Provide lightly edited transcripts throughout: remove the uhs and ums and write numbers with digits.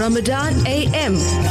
Ramadan AM.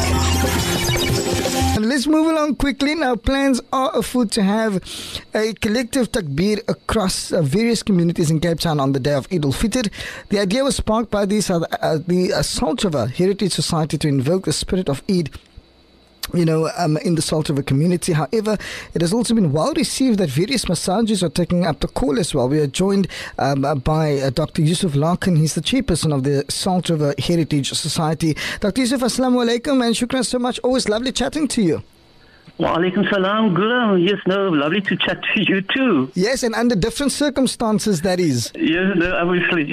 And let's move along quickly. Now, plans are afoot to have a collective takbir across various communities in Cape Town on the day of Eid al-Fitr. The idea was sparked by the Salt River Heritage Society to invoke the spirit of Eid in the Salt River community. However, it has also been well received that various masajid are taking up the call as well. We are joined by Dr. Yusuf Larkin. He's the chairperson of the Salt River Heritage Society. Dr. Yusuf, assalamu alaikum and shukran so much. Always lovely chatting to you. Wa alaikum salam, Gulam. Yes, no, lovely to chat to you too. Yes, and under different circumstances, that is. Yes, no, obviously.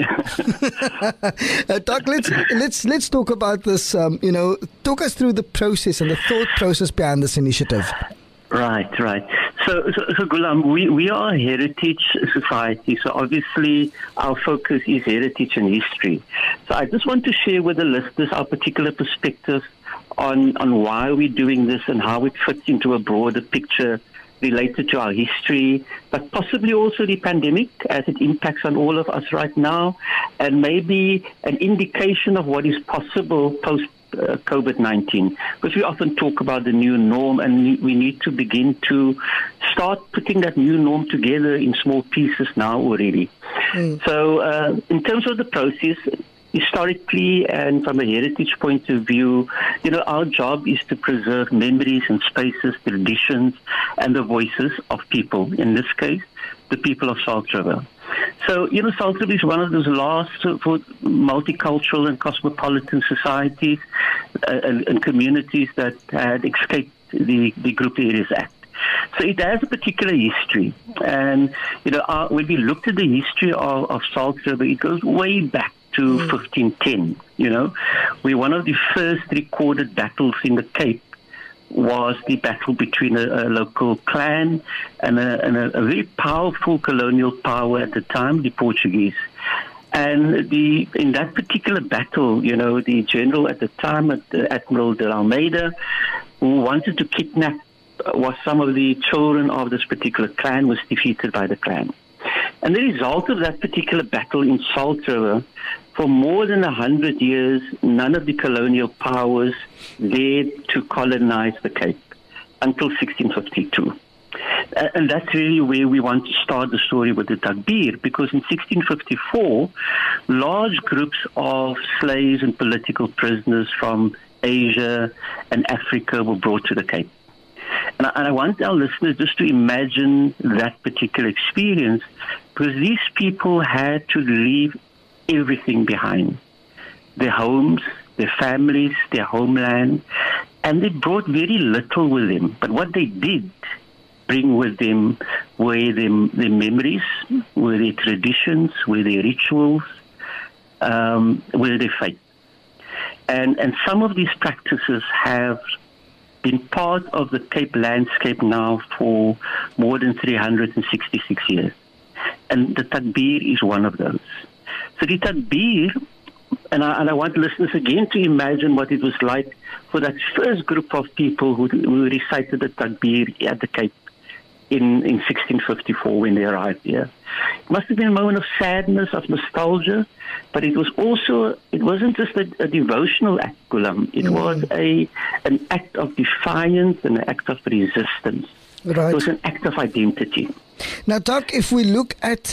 Doc, let's talk about this. Talk us through the process and the thought process behind this initiative. Right. So Gulam, we are a heritage society, so obviously our focus is heritage and history. So I just want to share with the listeners our particular perspective on why we're doing this and how it fits into a broader picture related to our history, but possibly also the pandemic as it impacts on all of us right now, and maybe an indication of what is possible post COVID-19, because we often talk about the new norm, and we need to begin to start putting that new norm together in small pieces now already. So in terms of the process, historically and from a heritage point of view, our job is to preserve memories and spaces, traditions, and the voices of people. In this case, the people of Salt River. So, Salt River is one of those last multicultural and cosmopolitan societies and communities that had escaped the Group Areas Act. So it has a particular history. And, when we looked at the history of Salt River, it goes way back to 1510, where one of the first recorded battles in the Cape was the battle between a local clan and a very powerful colonial power at the time, the Portuguese. And in that particular battle, the general at the time, Admiral de Almeida, who wanted to kidnap some of the children of this particular clan, was defeated by the clan. And the result of that particular battle in Salt River, for more than 100 years, none of the colonial powers dared to colonize the Cape until 1652. And that's really where we want to start the story with the Takbir, because in 1654, large groups of slaves and political prisoners from Asia and Africa were brought to the Cape. And I want our listeners just to imagine that particular experience, because these people had to leave everything behind. Their homes, their families, their homeland, and they brought very little with them. But what they did bring with them were their memories, were their traditions, were their rituals, were their faith. And some of these practices have been part of the Cape landscape now for more than 366 years. And the Takbir is one of those. So the Takbir, and I want listeners again to imagine what it was like for that first group of people who recited the Takbir at the Cape in 1654 when they arrived here. It must have been a moment of sadness, of nostalgia, but it wasn't just a devotional act, Gulam. It was an act of defiance and an act of resistance. Right. It was an act of identity. Now, Doc, if we look at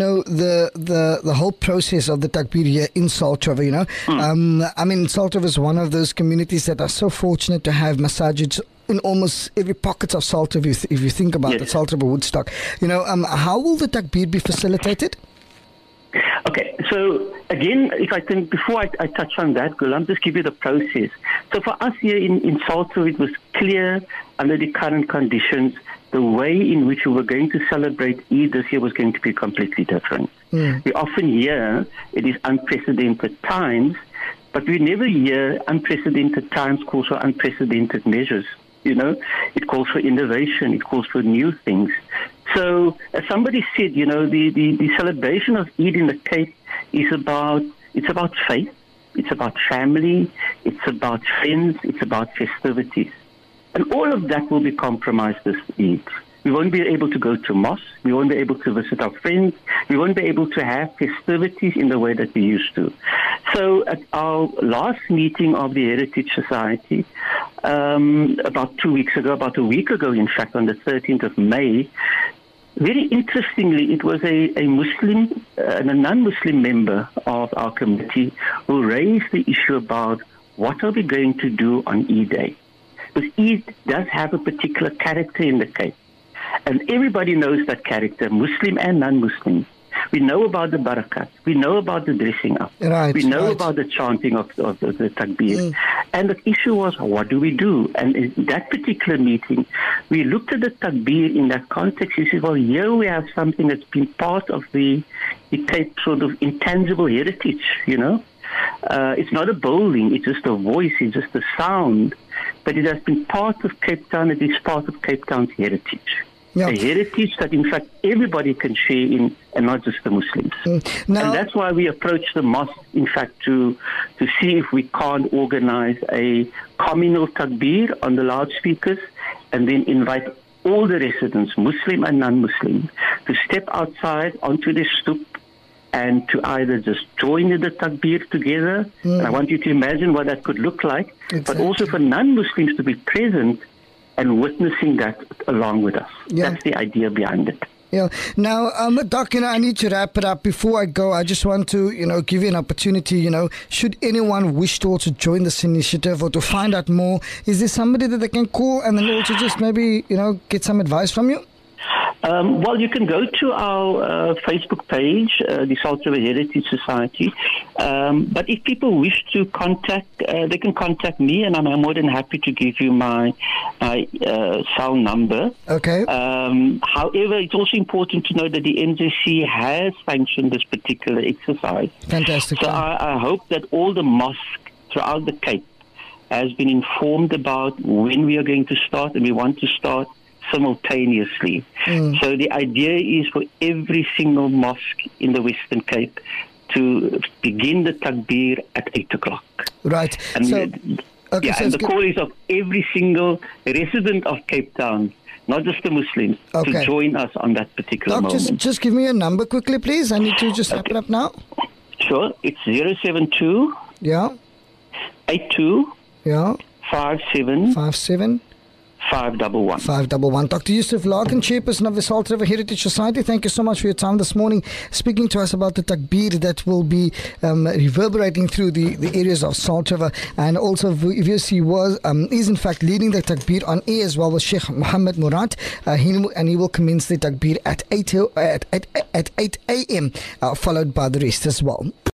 the whole process of the Takbir here in Salt River, Salt River is one of those communities that are so fortunate to have masajids in almost every pocket of Salt River. If you think about the Salt River Woodstock, how will the Takbir be facilitated? Okay, so again, if I think before I touch on that, Gulam, just give you the process. So for us here in Salt River, it was clear under the current conditions, the way in which we were going to celebrate Eid this year was going to be completely different. We often hear it is unprecedented times, but we never hear unprecedented times calls for unprecedented measures. It calls for innovation, it calls for new things. So, as somebody said, the celebration of Eid in the Cape is about faith, it's about family, it's about friends, it's about festivities. And all of that will be compromised this Eid. We won't be able to go to mosque. We won't be able to visit our friends. We won't be able to have festivities in the way that we used to. So at our last meeting of the Heritage Society, about 2 weeks ago, about a week ago, in fact, on the 13th of May, very interestingly, it was a Muslim and a non-Muslim member of our committee who raised the issue about what are we going to do on Eid Day. Because Eid does have a particular character in the Cape. And everybody knows that character, Muslim and non-Muslim. We know about the barakat. We know about the dressing up. Right, we know right. about the chanting of the takbir. And the issue was, what do we do? And in that particular meeting, we looked at the takbir in that context. We said, well, here we have something that's been part of the Cape sort of intangible heritage, It's not a building, it's just a voice, it's just a sound. But it has been part of Cape Town, it is part of Cape Town's heritage. Yeah. A heritage that, in fact, everybody can share in, and not just the Muslims. Now, and that's why we approached the mosque, in fact, to see if we can't organize a communal takbir on the loudspeakers and then invite all the residents, Muslim and non-Muslim, to step outside onto the stoop and to either just join in the takbir together. And I want you to imagine what that could look like, but also for non-Muslims to be present and witnessing that along with us. Yeah. That's the idea behind it. Yeah. Now, Doc, I need to wrap it up. Before I go, I just want to, give you an opportunity, should anyone wish to also join this initiative or to find out more, is there somebody that they can call and then also just maybe, get some advice from you? Well, you can go to our Facebook page, the Salt River Heritage Society. But if people wish to contact, they can contact me, and I'm more than happy to give you my cell number. Okay. However, it's also important to know that the NJC has sanctioned this particular exercise. Fantastic. So I hope that all the mosques throughout the Cape has been informed about when we are going to start, and we want to start simultaneously. So the idea is for every single mosque in the Western Cape to begin the takbir at 8 o'clock. Right. And so, and the call is of every single resident of Cape Town, not just the Muslims, to join us on that particular Doc, moment. just give me a number quickly, please. I need to just wrap it up now. Sure. It's 072 Yeah. 82 Yeah. 57 57 511. 511. Dr. Yusuf Larkin, Chairperson of the Salt River Heritage Society, thank you so much for your time this morning, speaking to us about the takbir that will be reverberating through the areas of Salt River. And also, VOC is in fact leading the takbir on air as well with Sheikh Mohammed Murad. He will commence the takbir at 8 a.m., followed by the rest as well.